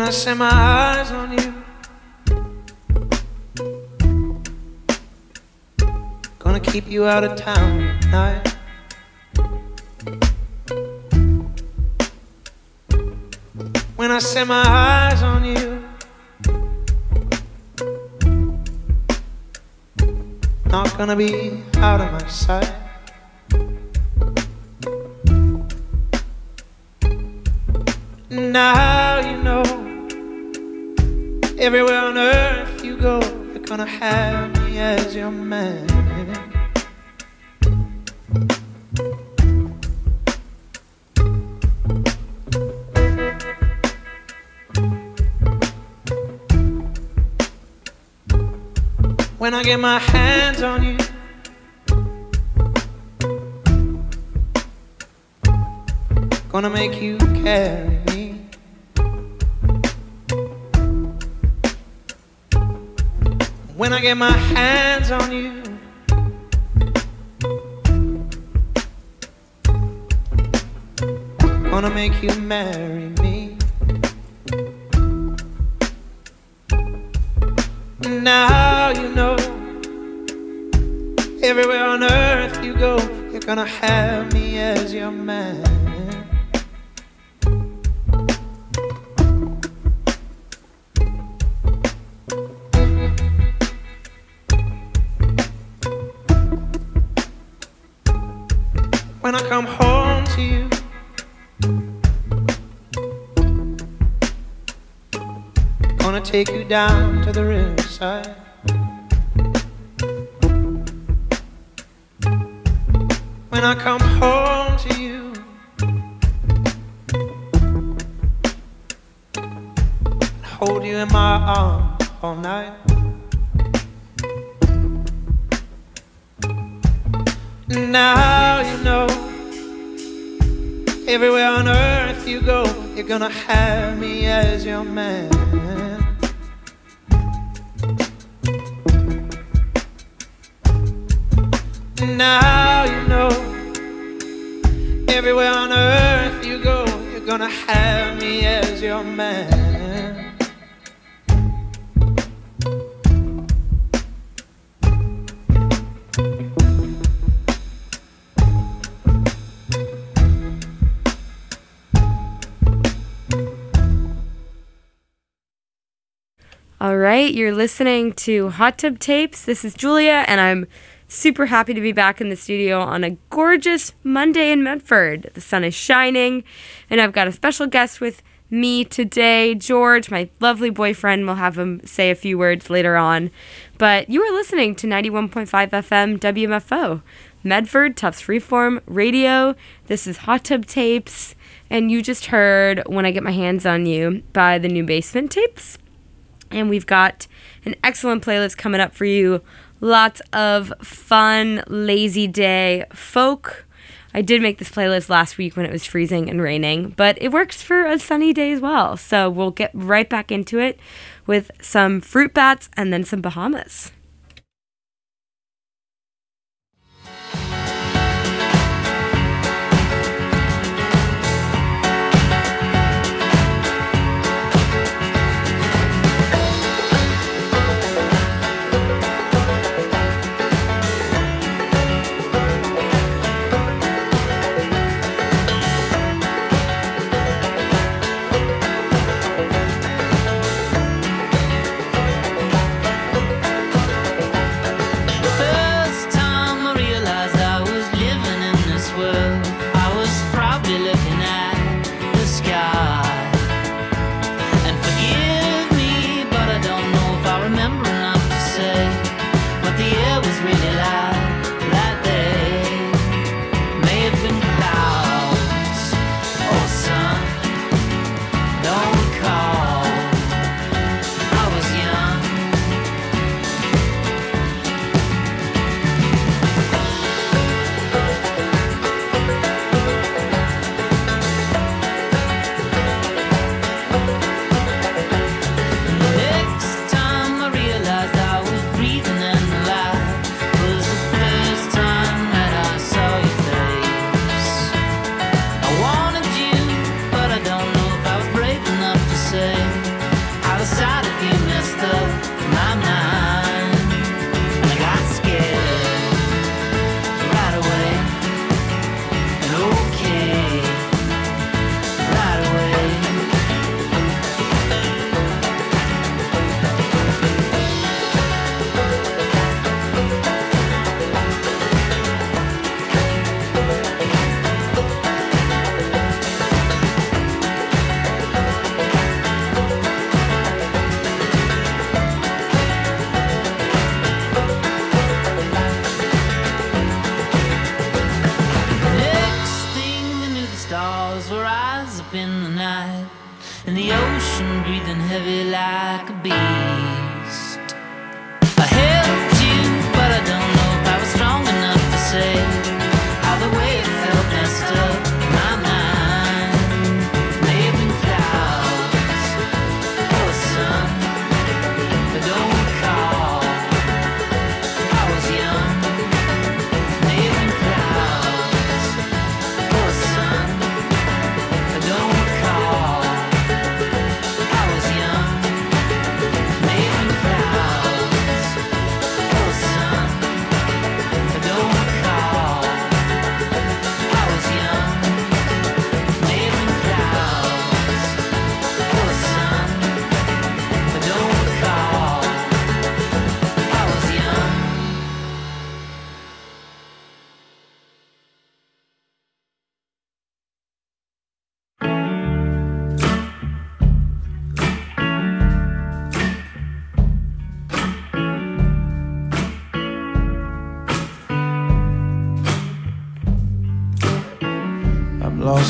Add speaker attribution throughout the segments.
Speaker 1: I set my eyes on you, gonna keep you out of town at night. When I set my eyes on you, not gonna be out of my sight. Now you know, everywhere on earth you go, you're gonna have me as your man. When I get my hands on you, gonna make you carry me. When I get my hands on you, gonna make you marry me. Now you know, everywhere on earth you go, you're gonna have me as your man. When I come home to you, gonna take you down to the riverside. When I come home to you, hold you in my arms all night. Now you know, everywhere on earth you go, you're gonna have me as your man. Now you know, everywhere on earth you go, you're gonna have me as your man.
Speaker 2: All right, you're listening to Hot Tub Tapes. This is Julia, and I'm super happy to be back in the studio on a gorgeous Monday in Medford. The sun is shining, and I've got a special guest with me today, George, my lovely boyfriend. We'll have him say a few words later on. But you are listening to 91.5 FM WMFO, Medford, Tufts Freeform Radio. This is Hot Tub Tapes, and you just heard When I Get My Hands on You by the New Basement Tapes. And we've got an excellent playlist coming up for you. Lots of fun, lazy day folk. I did make this playlist last week when it was freezing and raining, but it works for a sunny day as well. So we'll get right back into it with some Fruit Bats and then some Bahamas.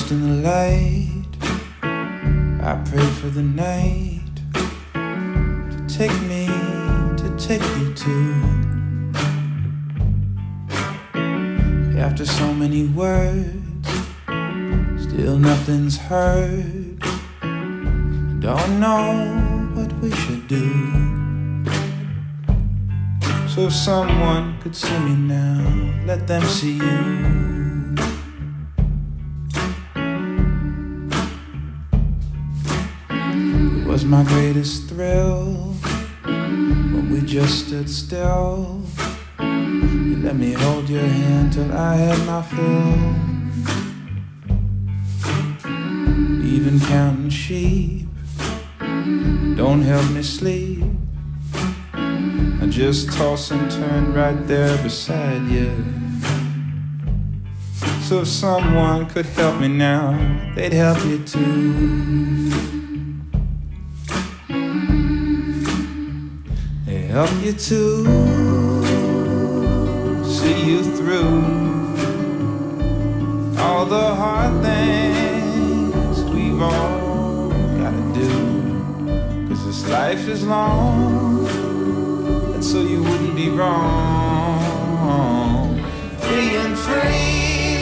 Speaker 3: lost in the light. I pray for the night to take you to. After so many words, still nothing's heard. Don't know what we should do. So if someone could see me now, let them see you. It was my greatest thrill when we just stood still. You let me hold your hand till I had my fill. Even counting sheep don't help me sleep. I just toss and turn right there beside you. So if someone could help me now, they'd help you too. They help you to see you through all the hard things we've all gotta do. 'Cause this life is long, and so you wouldn't be wrong being free.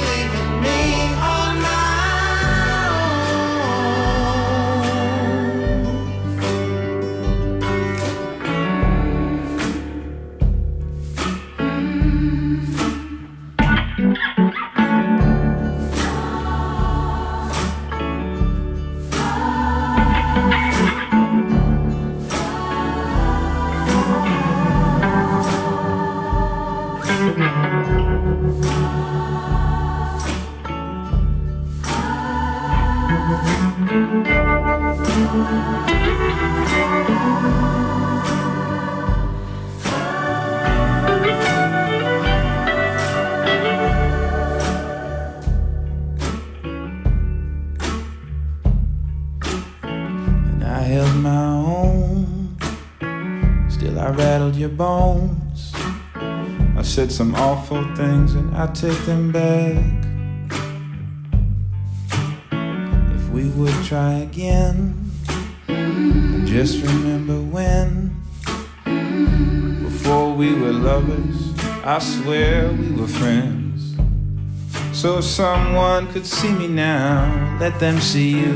Speaker 3: Your bones. I said some awful things and I take them back. If we would try again, and just remember when, before we were lovers, I swear we were friends. So if someone could see me now, let them see you.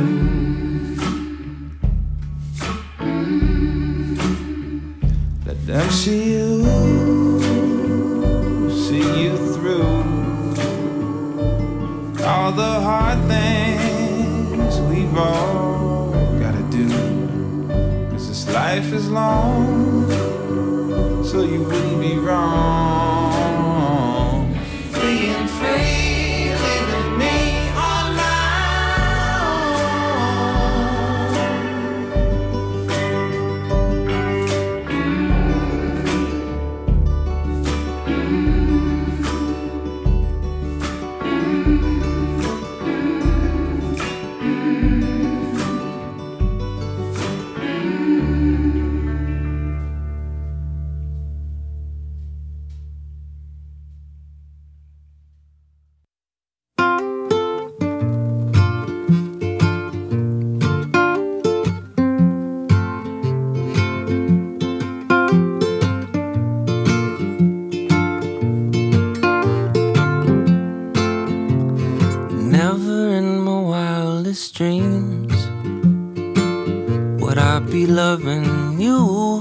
Speaker 3: Them see you through all the hard things we've all gotta do. 'Cause this life is long, so you wouldn't be wrong being free, leaving me on my dreams would I be loving you.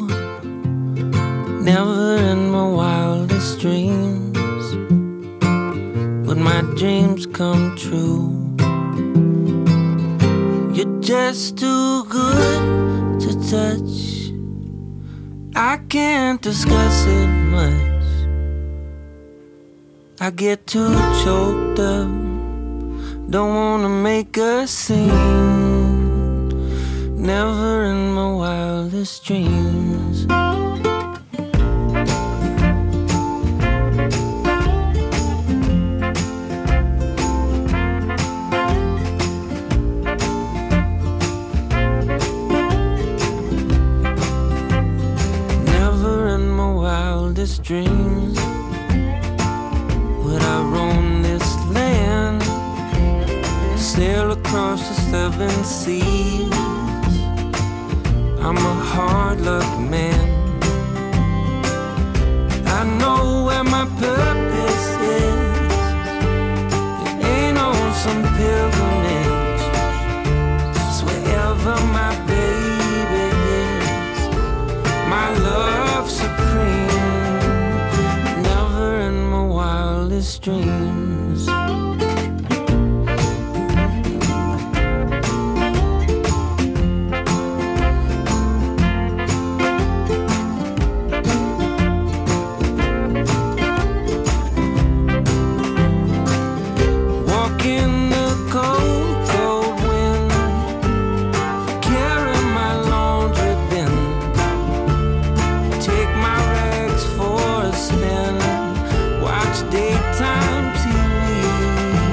Speaker 3: Never in my wildest dreams would my dreams come true. You're just too good to touch. I can't discuss it much. I get too choked up. Don't wanna make a scene. Never in my wildest dreams. Never in my wildest dreams would I roam this land, sail
Speaker 4: the 7 seas. I'm a hard luck man. I know where my purpose is. It ain't on some pilgrimage. It's wherever my baby is. My love supreme, never in my wildest dreams. Daytime TV.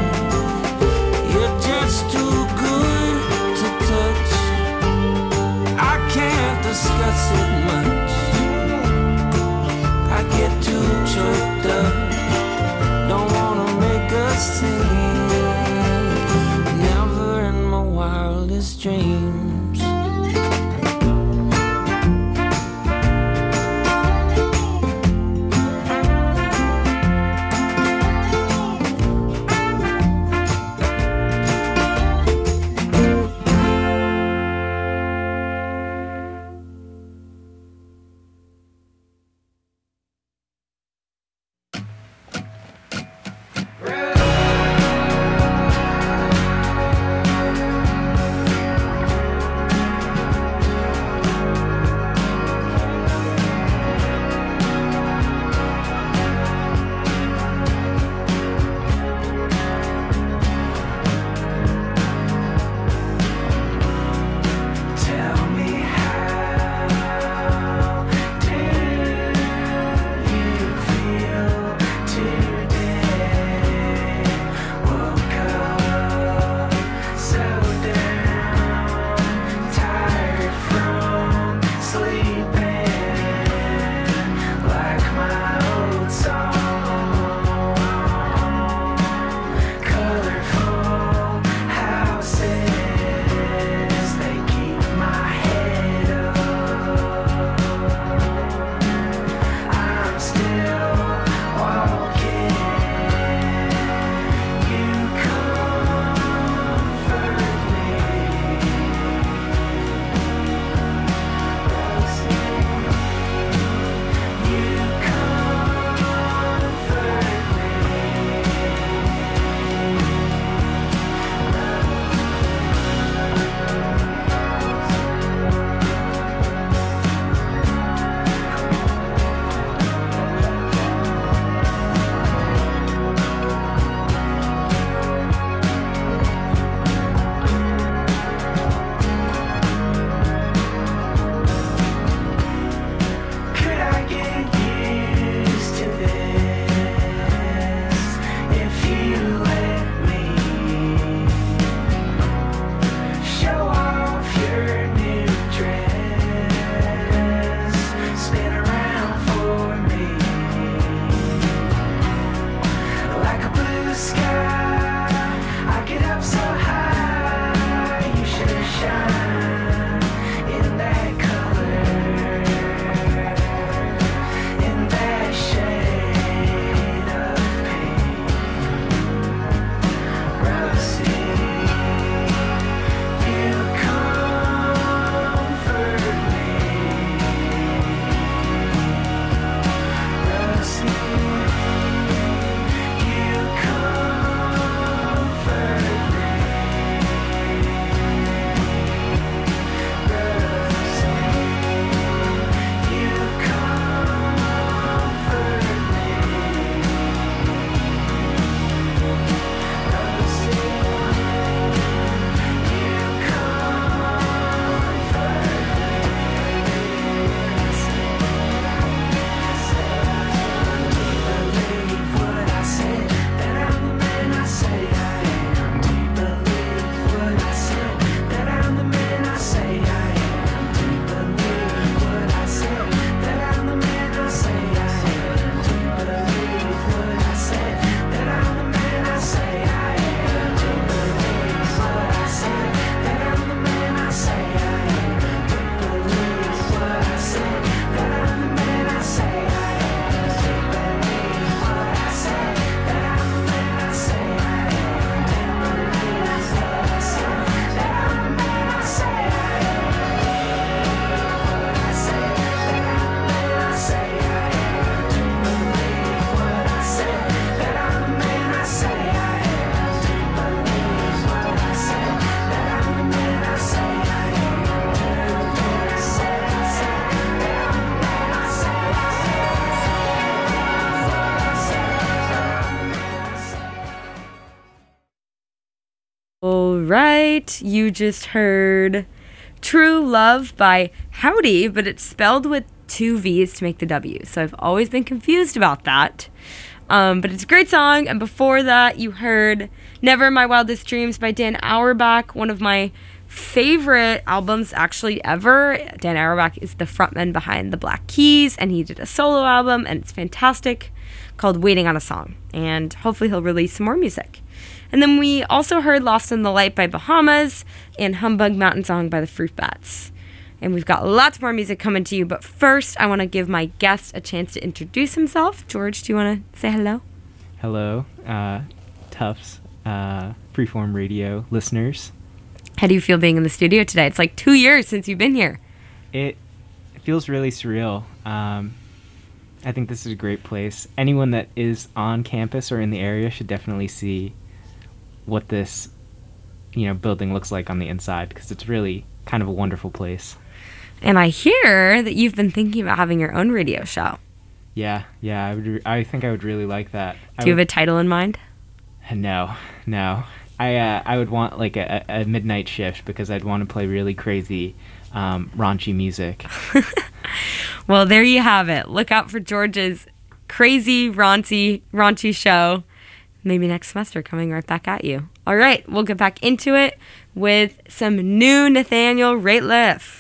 Speaker 2: right. You just heard True Love by Howdy, but it's spelled with 2 V's to make the W. So I've always been confused about that. But it's a great song. And before that, you heard Never in My Wildest Dreams by Dan Auerbach, one of my favorite albums actually ever. Dan Auerbach is the frontman behind the Black Keys, and he did a solo album, and it's fantastic, called Waiting on a Song. And hopefully he'll release some more music. And then we also heard Lost in the Light by Bahamas and Humbug Mountain Song by the Fruit Bats. And we've got lots more music coming to you, but first I want to give my guest a chance to introduce himself. George, do you want to say hello?
Speaker 5: Hello, Tufts, Freeform Radio listeners.
Speaker 2: How do you feel being in the studio today? It's like 2 years since you've been here.
Speaker 5: It feels really surreal. I think this is a great place. Anyone that is on campus or in the area should definitely see what this, building looks like on the inside, because it's really kind of a wonderful place.
Speaker 2: And I hear that you've been thinking about having your own radio show.
Speaker 5: Yeah, I think I would really like that.
Speaker 2: Do you have a title in mind?
Speaker 5: No. I would want like a midnight shift, because I'd want to play really crazy, raunchy music.
Speaker 2: Well, there you have it. Look out for George's crazy, raunchy show. Maybe next semester, coming right back at you. All right, we'll get back into it with some new Nathaniel Rateliff.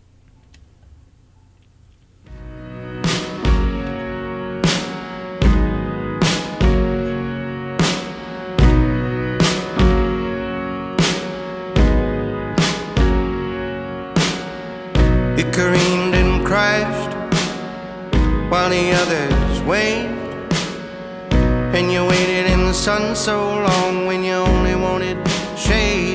Speaker 6: It careened and crashed while the others waved, and you waited in the sun so long when you only wanted shade.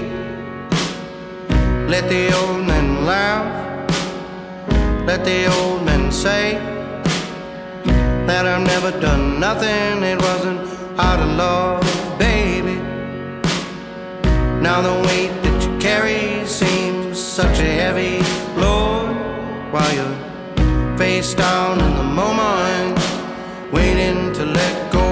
Speaker 6: Let the old men laugh, let the old men say that I've never done nothing, it wasn't out of love, baby. Now the weight that you carry seems such a heavy load, while you're face down in the moment, waiting to let go.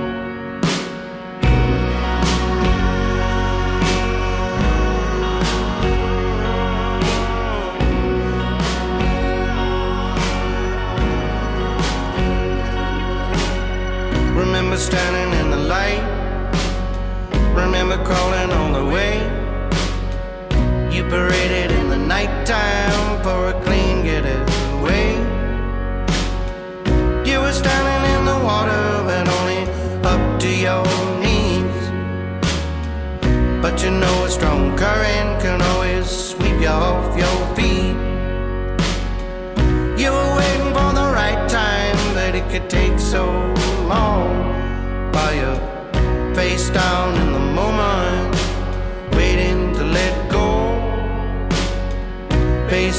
Speaker 6: Remember standing in the light, remember crawling on the way. You paraded in the nighttime for a clean getaway. You were standing in the water but only up to your knees, but you know a strong current can always sweep you off your feet. You were waiting for the right time, but it could take so long, while you're face down in the moment, waiting to let go. Face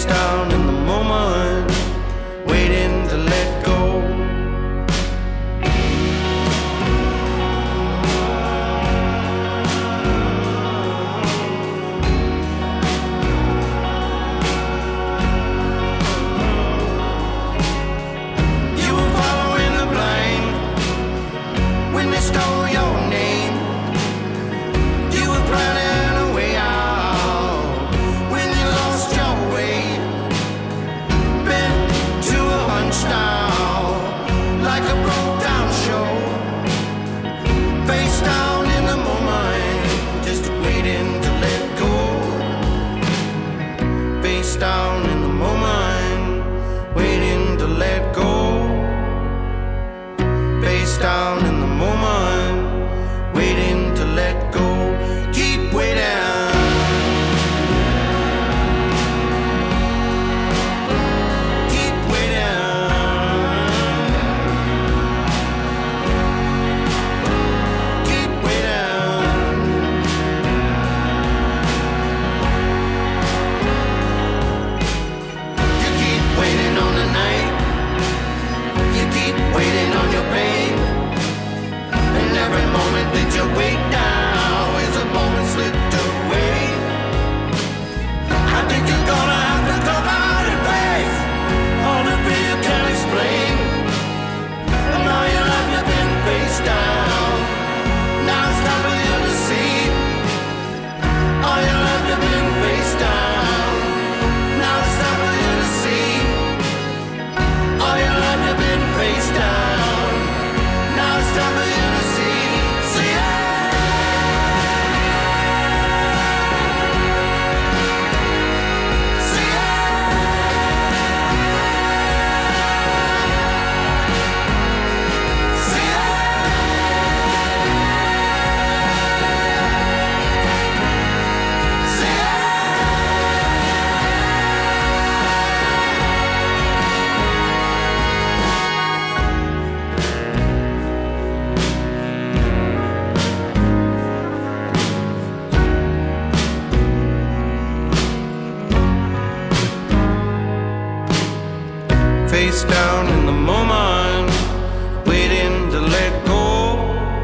Speaker 6: face down in the moment, waiting to let go.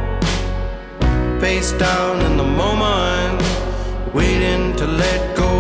Speaker 6: Face down in the moment, waiting to let go.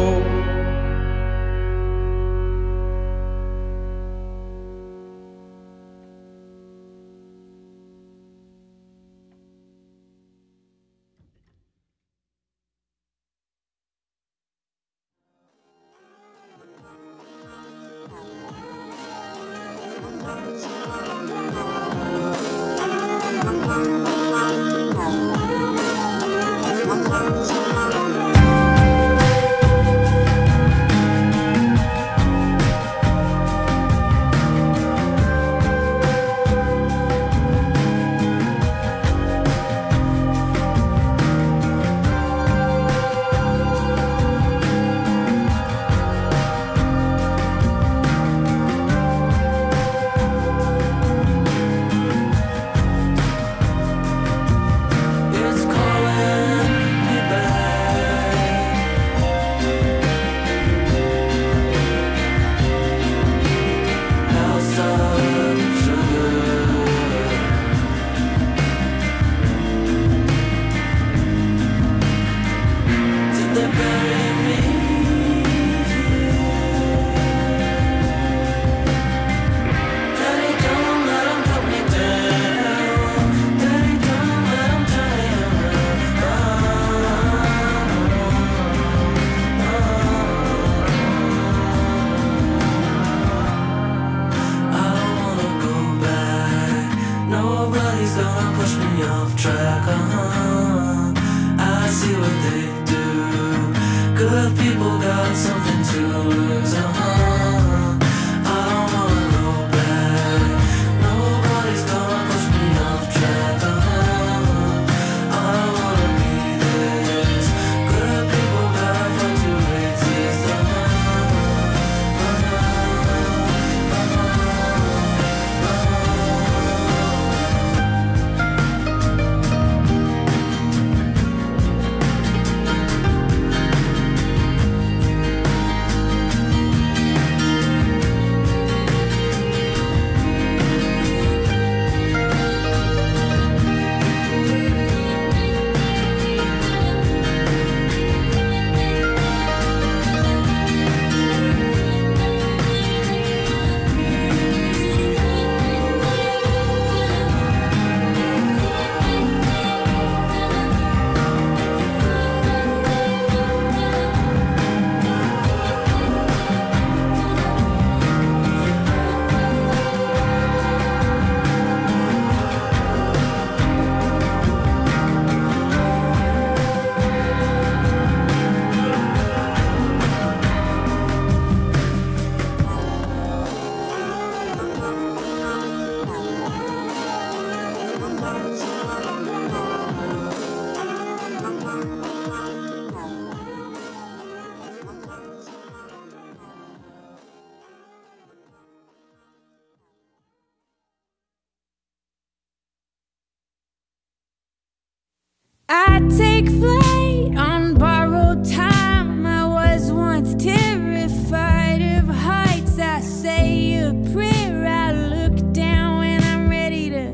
Speaker 7: I take flight on borrowed time. I was once terrified of heights. I say a prayer, I look down when I'm ready to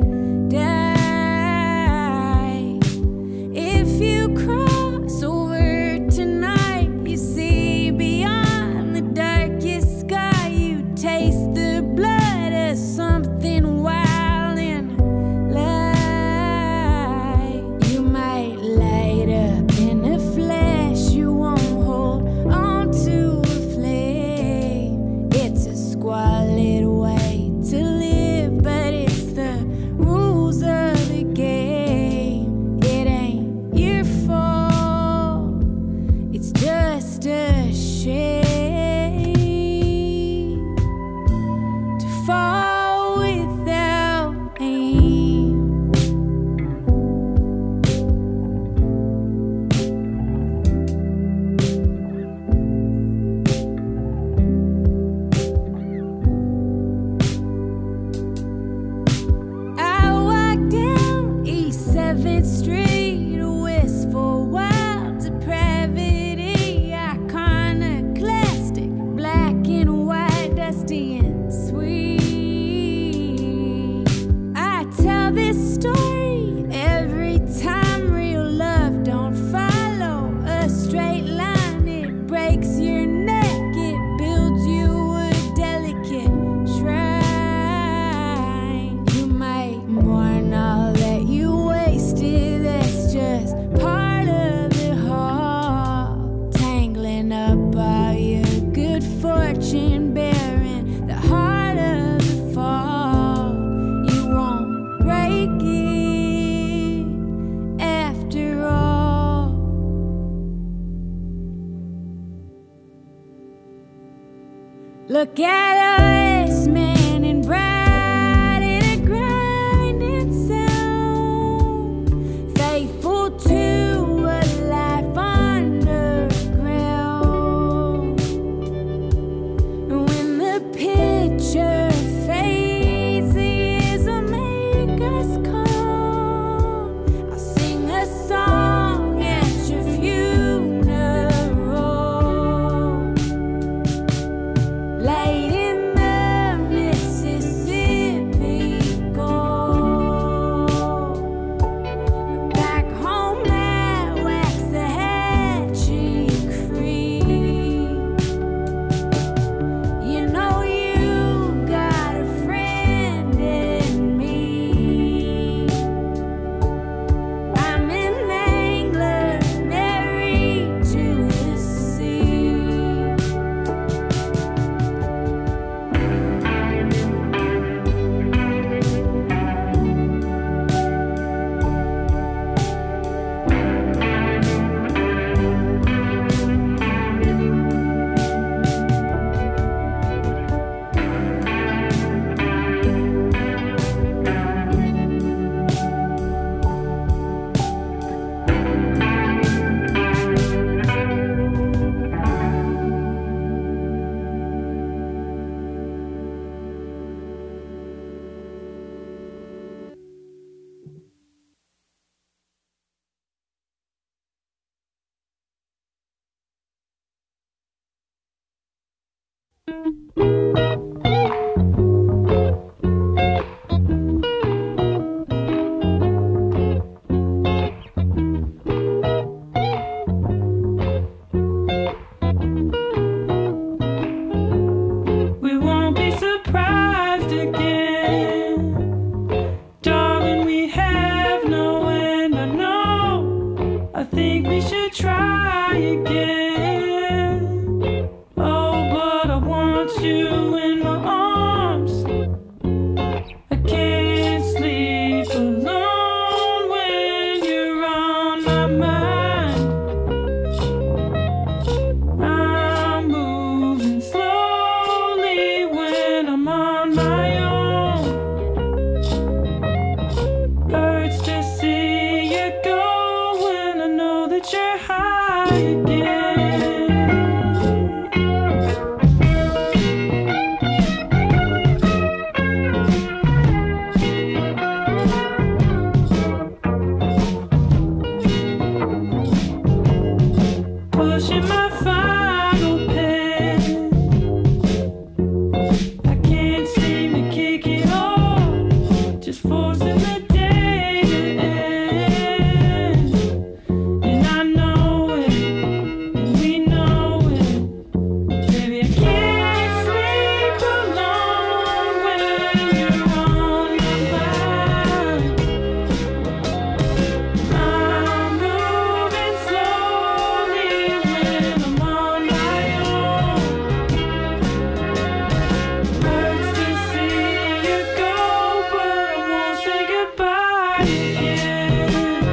Speaker 7: die. If you cross over tonight, you see beyond the darkest sky. You taste the blood of something wild and light. You might light up Look at us, man and bride, in a grinding sound, faithful to a life underground. When the picture fades, the years will make us come. I'll sing a song at your funeral. Late in the Mississippi Gulf, back home at Waxahachie Creek, you know you got a friend in me. I'm an angler married to the sea.
Speaker 8: We won't be surprised again. Darling, we have no end. I know. I think we should try again. Oh, but I want you in my arms. I can't sleep alone when you're on my mind. I'm moving slowly when I'm on my own. Hurts to see you go when I know that you're high again. Pushing my final pen, I can't seem to kick it off, just forcing the day to end. And I know it, and we know it. Baby, I can't sleep alone when you're on my mind. I'm moving slowly when I'm on my own. Hurts to see you go, but I won't say goodbye again.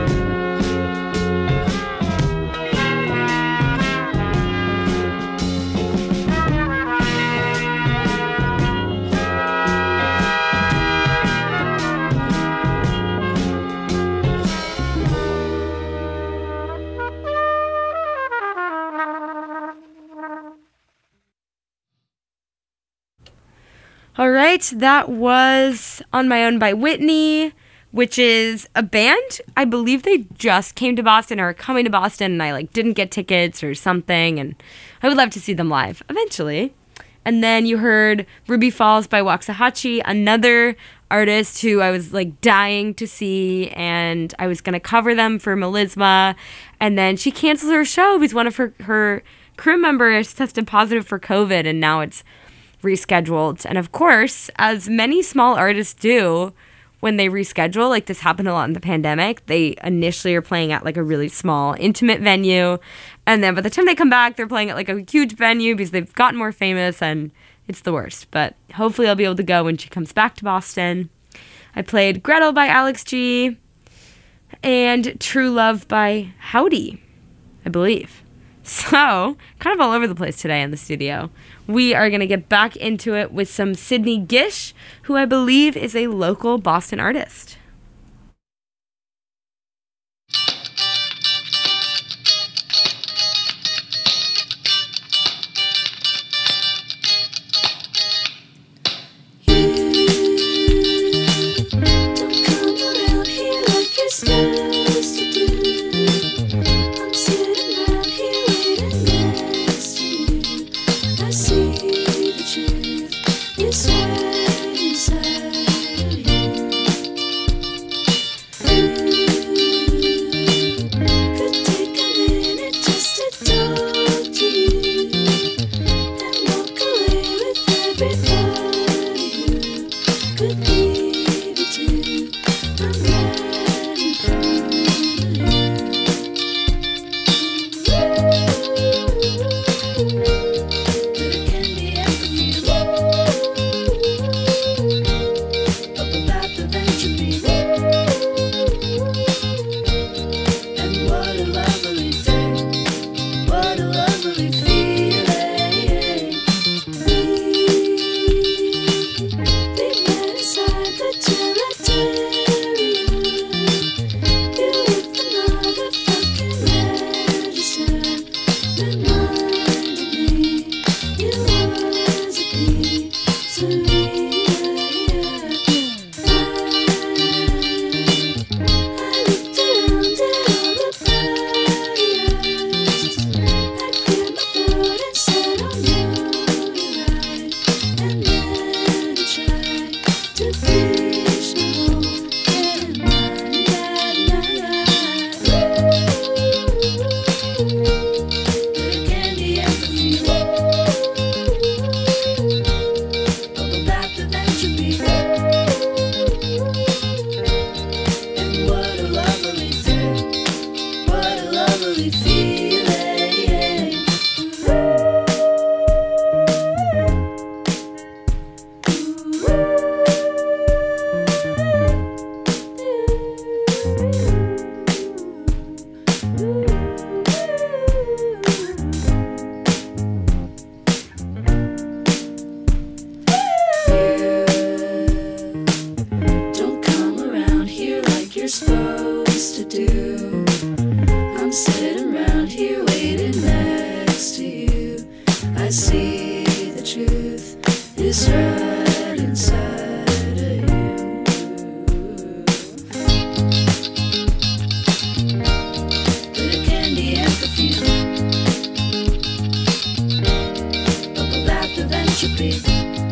Speaker 2: All right, that was On My Own by Whitney, which is a band. I believe they just came to Boston or are coming to Boston, and I didn't get tickets or something, and I would love to see them live eventually. And then you heard Ruby Falls by Waxahachie, another artist who I was dying to see, and I was going to cover them for Melisma, and then she canceled her show because one of her crew members tested positive for COVID, and now it's rescheduled. And of course, as many small artists do when they reschedule, this happened a lot in the pandemic, they initially are playing at a really small, intimate venue, and then by the time they come back, they're playing at a huge venue because they've gotten more famous, and it's the worst. But hopefully I'll be able to go when she comes back to Boston. I played Gretel by Alex G and True Love by Howdy, I believe. So, kind of all over the place today in the studio. We are going to get back into it with some Sydney Gish, who I believe is a local Boston artist.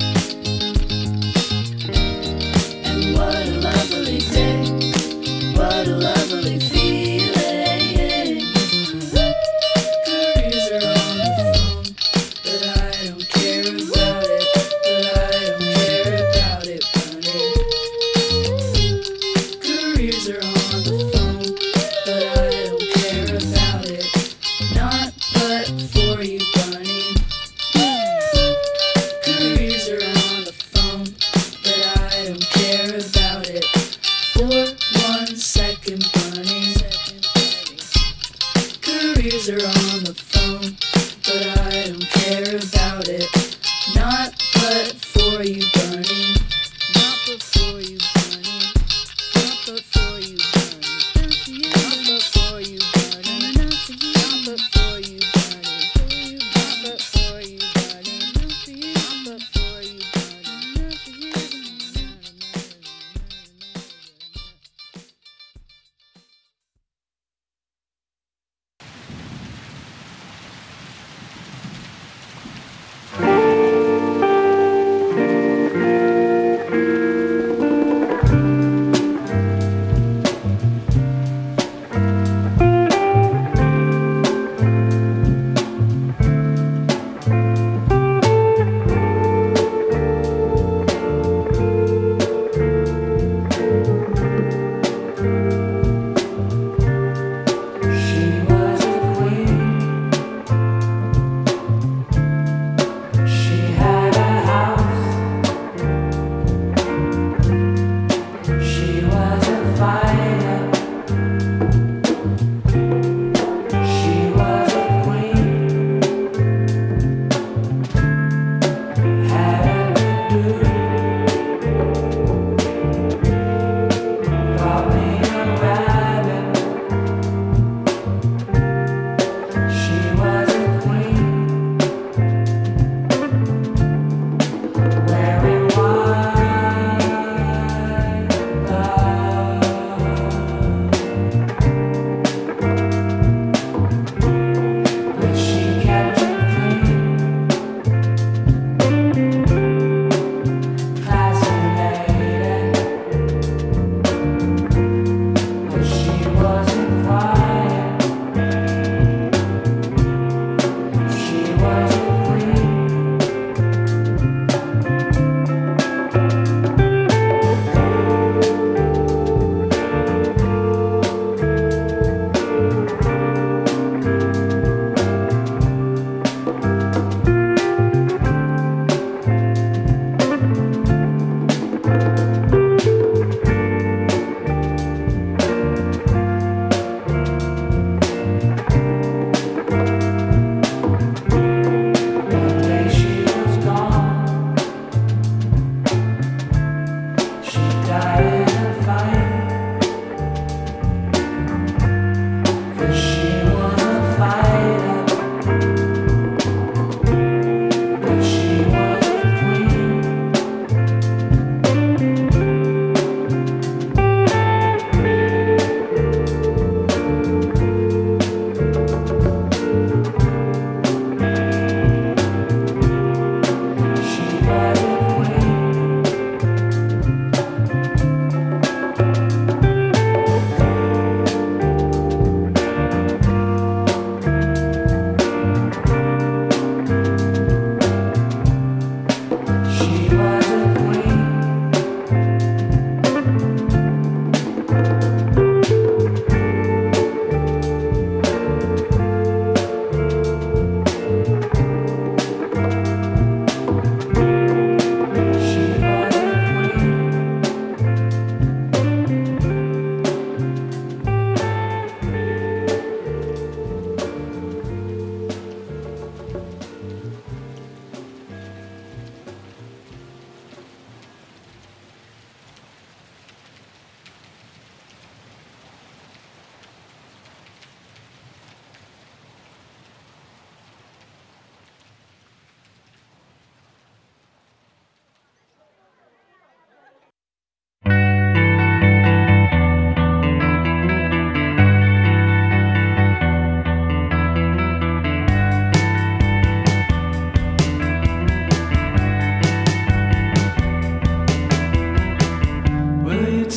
Speaker 7: And what a lovely day. What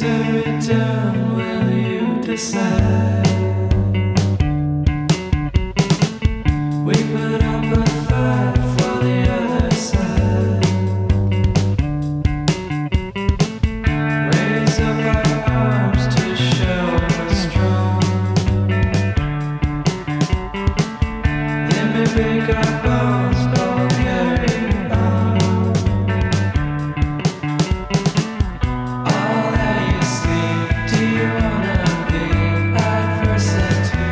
Speaker 1: tear it down, will you decide? We put up a fight for the other side. Raise up our arms to show we're strong. Then we break our bones, but we'll carry on. All that you see, do you wanna be adversity?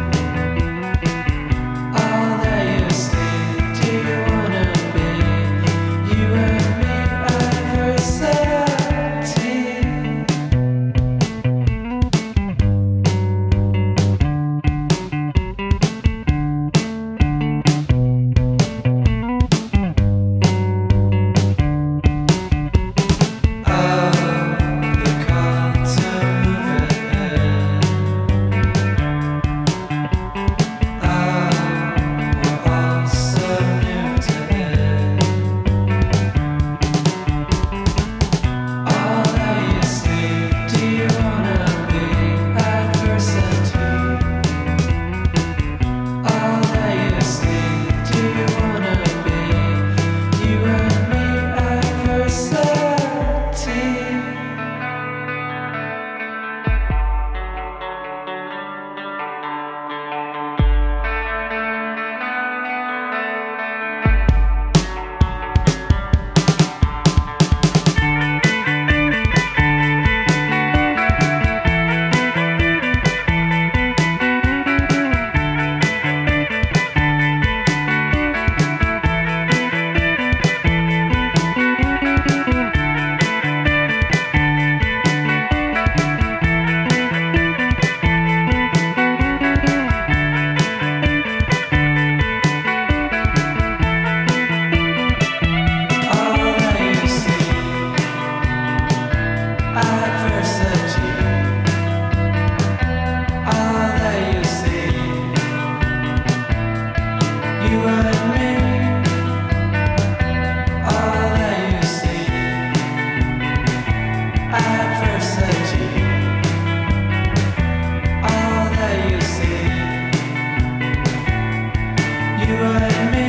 Speaker 1: All that you see, do you wanna be you and me adversity? The call to move ahead. We're all so new to it. All that you see, do you wanna be adversity? All that you see, do you wanna be you and me adversity? All that you see, adversity. All that you see, you and me. All that you see, adversity. All that you see, you and me.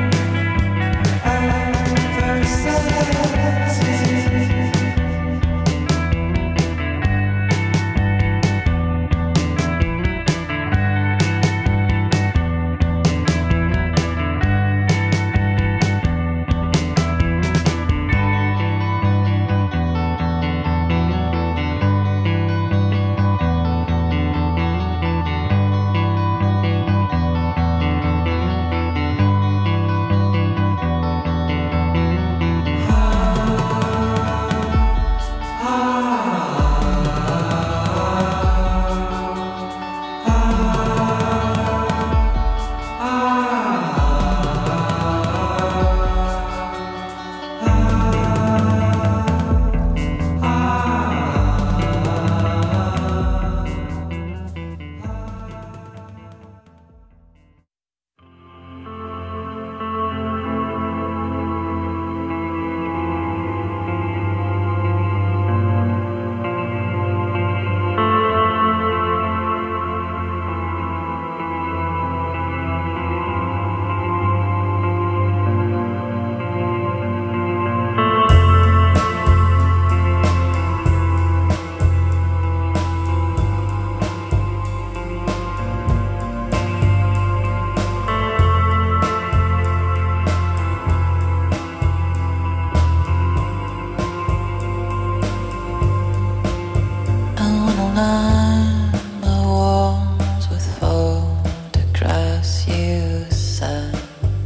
Speaker 9: I wanna line the walls with photographs you sent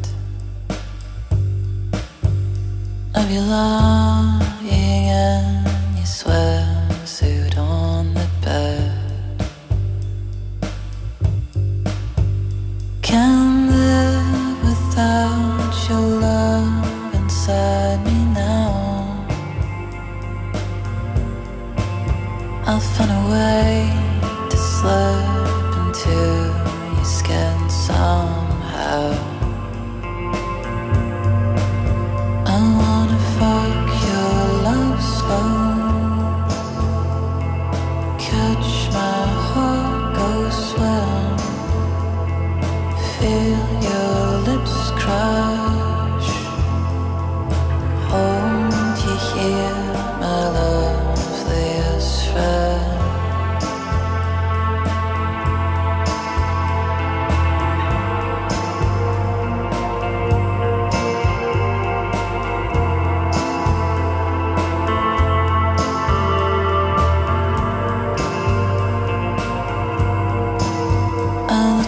Speaker 9: of you lying in your swimsuit on the bed. Can't live without your love inside me now. I'll find a way to slip into your skin somehow. I wanna fuck your love slow.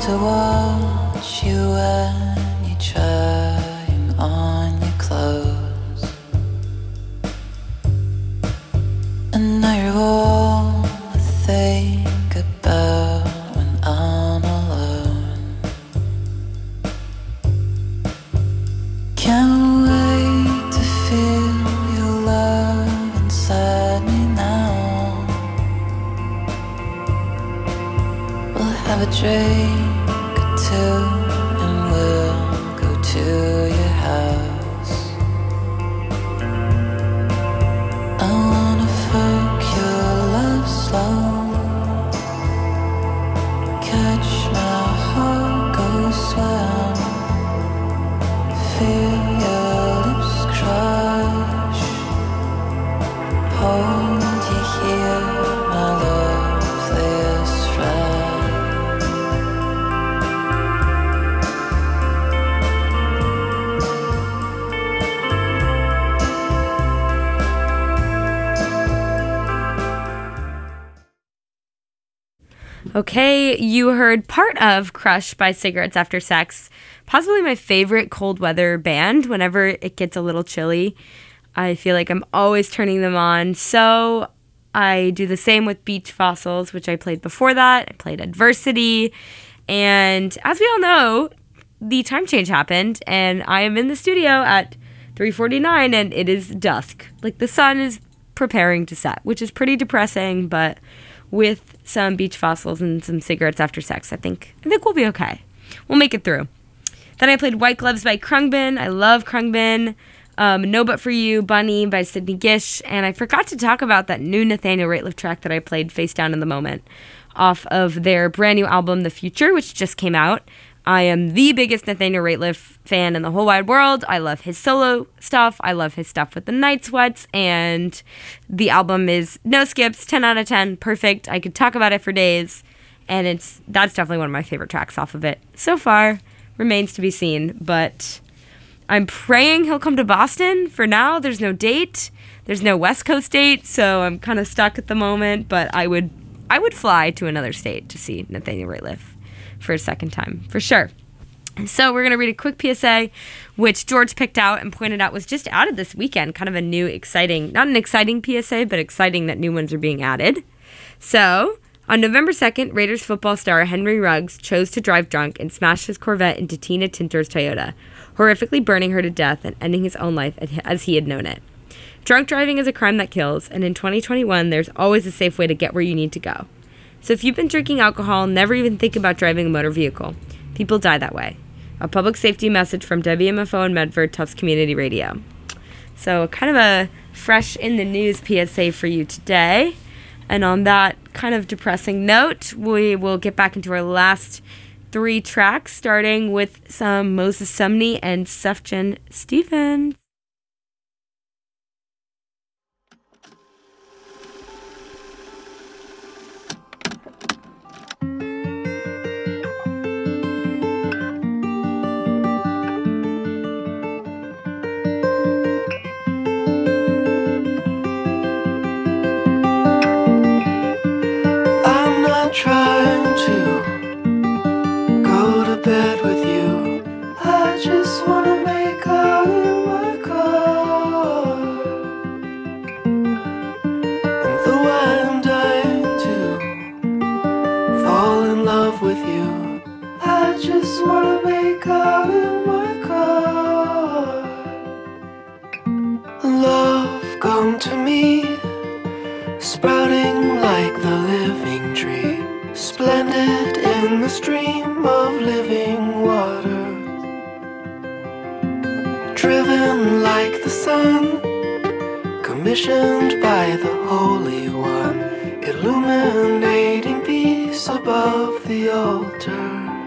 Speaker 9: to watch you when you trying on your clothes. And now you're all I think about when I'm alone. Can't wait to feel your love inside me now. We'll have a drink or two and we'll go to your house. I wanna fuck your love slow, catch my heart go swim, feel your lips crush, hold you here, my loveliest friend.
Speaker 2: Okay, you heard part of Crush by Cigarettes After Sex, possibly my favorite cold weather band. Whenever it gets a little chilly, I feel like I'm always turning them on. So I do the same with Beach Fossils, which I played before that. I played Adversity. And as we all know, the time change happened, and I am in the studio at 3:49, and it is dusk. Like, the sun is preparing to set, which is pretty depressing, but with some Beach Fossils and some Cigarettes After Sex, I think we'll be okay. We'll make it through. Then I played White Gloves by Krungbin. I love Krungbin. No But For You, Bunny by Sydney Gish. And I forgot to talk about that new Nathaniel Rateliff track that I played, Face Down in the Moment, off of their brand new album, The Future, which just came out. I am the biggest Nathaniel Rateliff fan in the whole wide world. I love his solo stuff. I love his stuff with the Night Sweats. And the album is no skips, 10 out of 10, perfect. I could talk about it for days. And that's definitely one of my favorite tracks off of it. So far, remains to be seen. But I'm praying he'll come to Boston. For now, there's no date. There's no West Coast date. So I'm kind of stuck at the moment. But I would fly to another state to see Nathaniel Rateliff for a second time, for sure. So we're going to read a quick PSA, which George picked out and pointed out was just added this weekend. Kind of a new, exciting, not an exciting PSA, but exciting that new ones are being added. So, on November 2nd, Raiders football star Henry Ruggs chose to drive drunk and smash his Corvette into Tina Tintor's Toyota, horrifically burning her to death and ending his own life as he had known it. Drunk driving is a crime that kills, and in 2021, there's always a safe way to get where you need to go. So if you've been drinking alcohol, never even think about driving a motor vehicle. People die that way. A public safety message from WMFO and Medford Tufts Community Radio. So kind of a fresh in the news PSA for you today. And on that kind of depressing note, we will get back into our last 3 tracks, starting with some Moses Sumney and Sufjan Stevens.
Speaker 1: Trying to go to bed with you. I just wanna make out in my car. And though I'm dying to fall in love with you, I just wanna make out in my car. Love, come to me, sprouting like the living tree, splendid in the stream of living water, driven like the sun, commissioned by the Holy One, illuminating peace above the altar.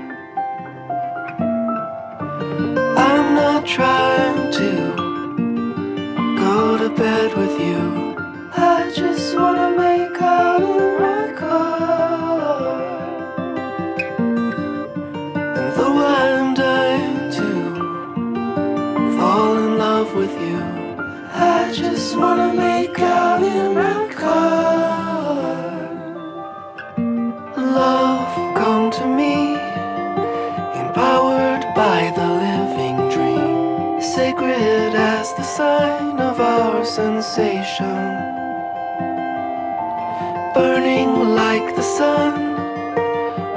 Speaker 1: I'm not trying to go to bed with you, I just wanna make out in my car. And though I'm dying to fall in love with you, I just wanna make out in my car. Love, come to me,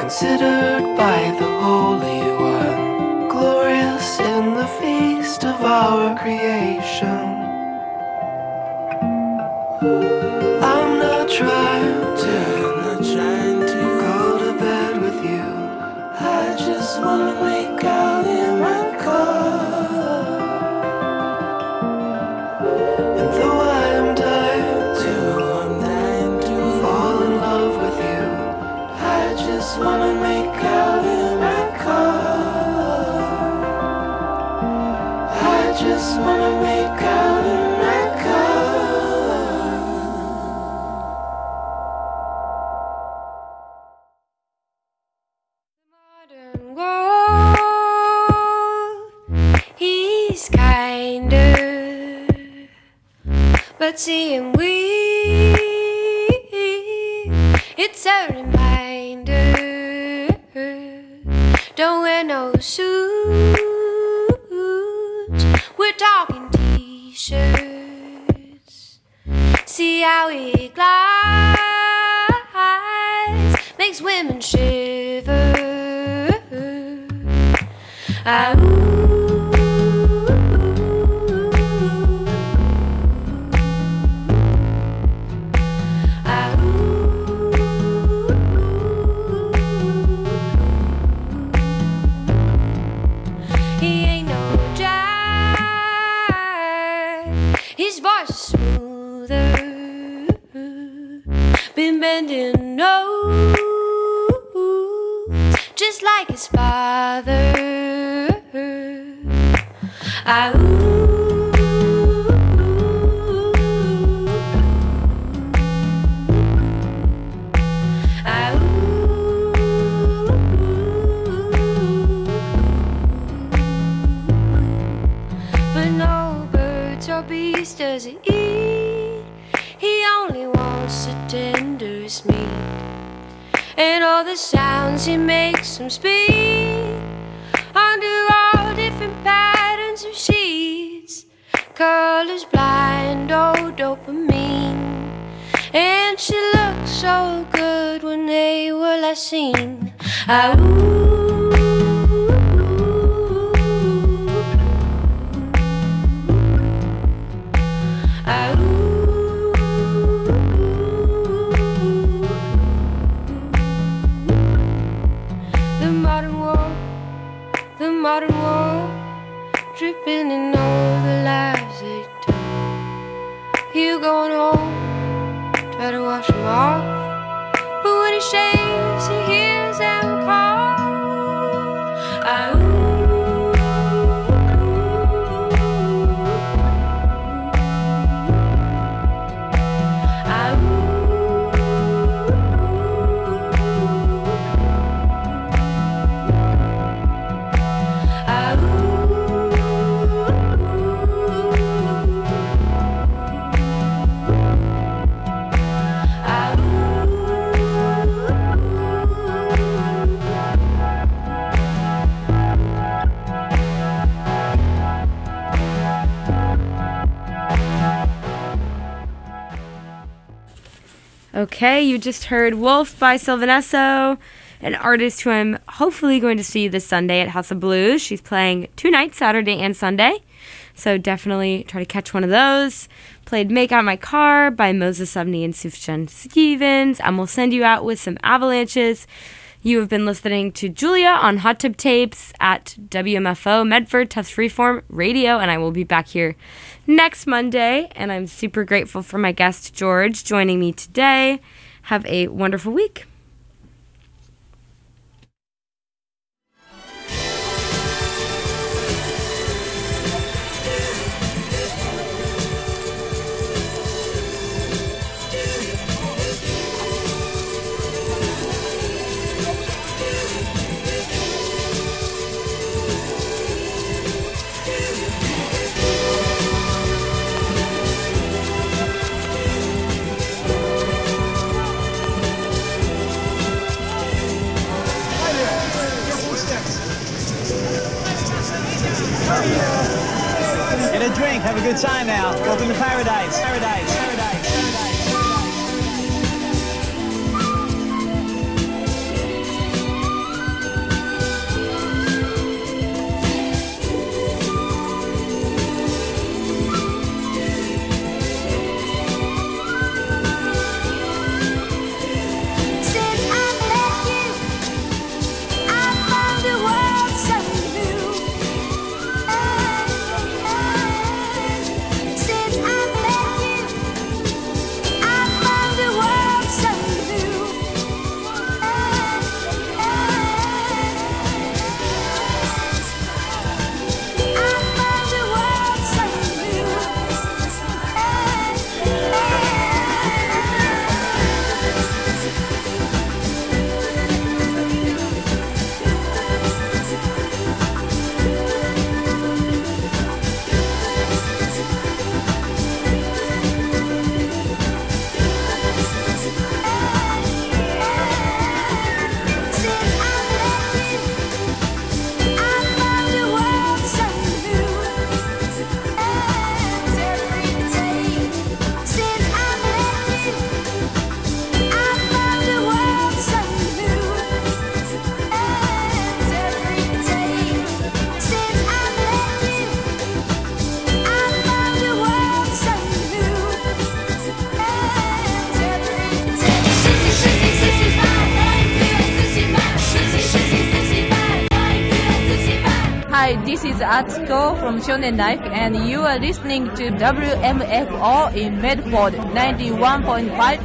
Speaker 1: considered by the Holy One, glorious in the feast of our creation. I'm not trying to go to bed with you. I just wanna make out in my car. And though I'm dying to fall in love with you, I just wanna make out in my car. I just wanna make out in my car.
Speaker 7: Modern world, he's kinder, but seeing we, it's a reminder. Don't wear no suits, we're talking t-shirts. See how he glides, makes women shiver. Ah, he ain't no jive, his voice is smoother. Been bending nose, just like his father. Ah, but no birds or beasts does he eat. He only wants the tenderest meat, and all the sounds he makes them speak under all different patterns of sheets. Colors blind, oh dopamine, and she looked so good when they were last seen. Ah, the modern world, dripping in all the lives they took. You going home, try to wash them off, but when he shaves, he hears them call. Ah,
Speaker 2: Okay, you just heard Wolf by Sylvanesso, an artist who I'm hopefully going to see this Sunday at House of Blues. She's playing 2 nights, Saturday and Sunday, so definitely try to catch one of those. Played Make Out My Car by Moses Sumney and Sufjan Stevens, and we'll send you out with some avalanches. You have been listening to Julia on Hot Tub Tapes at WMFO, Medford, Tufts Freeform Radio, and I will be back here next Monday, and I'm super grateful for my guest, George, joining me today. Have a wonderful week.
Speaker 10: Get a drink, have a good time now. Welcome to paradise. Paradise, paradise, paradise, paradise.
Speaker 11: is Atsuko from Shonen Life, and you are listening to WMFO in Medford 91.5